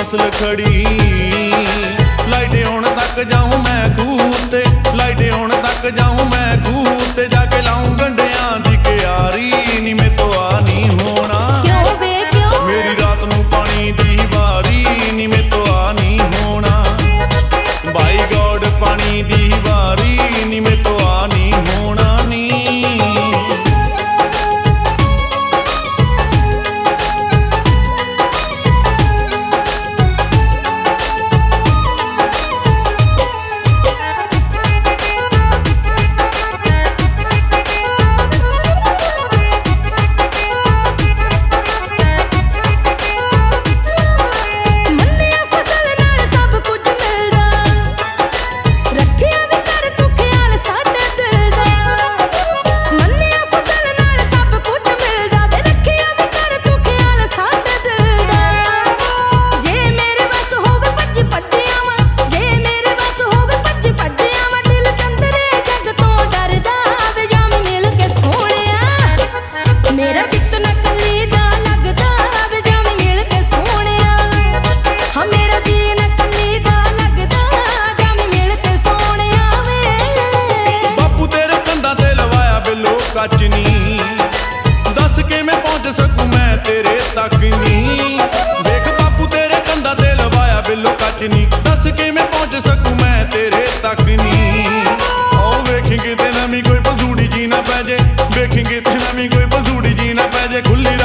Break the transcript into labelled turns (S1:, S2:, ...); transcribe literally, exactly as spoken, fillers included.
S1: फसल खड़ी। लाइटे होने तक जाऊं मैं खूह ते, लाइटे होने तक जाऊं मैं खूह ते, जाके लाऊं गंढियां दी क्यारी। नी मैं तो आ नहीं होना
S2: क्यों बे क्यों,
S1: मेरी रात नू पानी दी वारी। नी मैं तो आ नहीं होना बाई गॉड पानी दी वारी। नी मैं तो आ नहीं होना नी। दस के मैं पहुंच सकूं मैं तेरे तक नी। देख बापू तेरे कंधा ते लवाया बिल्लो कच नी। दस के मैं पहुंच सकूं मैं तेरे तक नी। ओ वेखेंगे ते नवी कोई बसूड़ी जी ना पै जे, वेखेंगे ते नवी कोई बसूड़ी जी ना पै जे। खुली